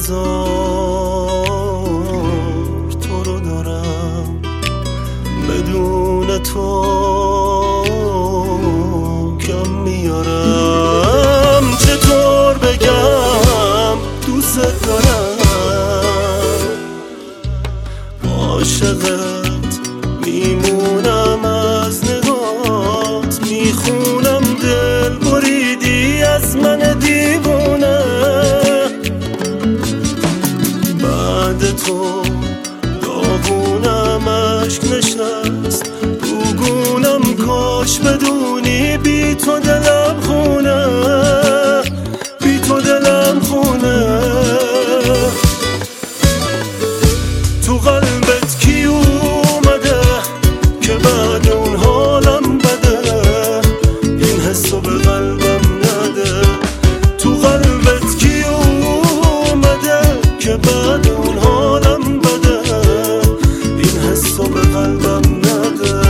هزار تو رو دارم، بدون تو کم میارم. چطور بگم دوست دارم، عاشقت میمونم، از نگات میخونم دل بریدی از من دیوونه. بعد تو داغونم اشک نشست رو گونم، کاش بدونی بی تو دلم خونه، بی تو دلم خونه. تو قلبت کی اومده که بعد اون حالم بده، این حسو به قلبم نده. تو قلبت کی اومده که بعد اون حالم بده، این حسو به قلبم نده.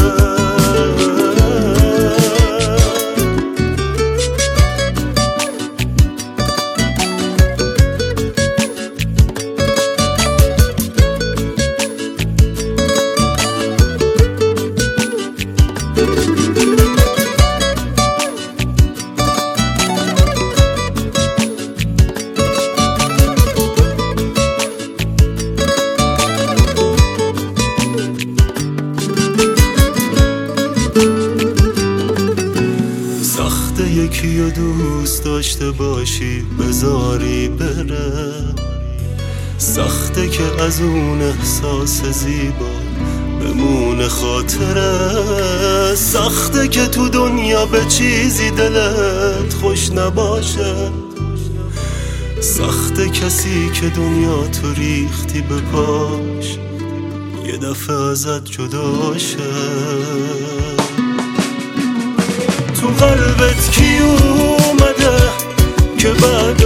سخته یکی رو دوست داشته باشی بذاری بره، سخته که از اون احساس زیبا بمونه خاطره، سخته که تو دنیا به چیزی دلت خوش نباشه، سخته کسی که دنیا تو ریختی به پاش یه دفعه ازت جدا شه. تو قلبت کی اومده که بعد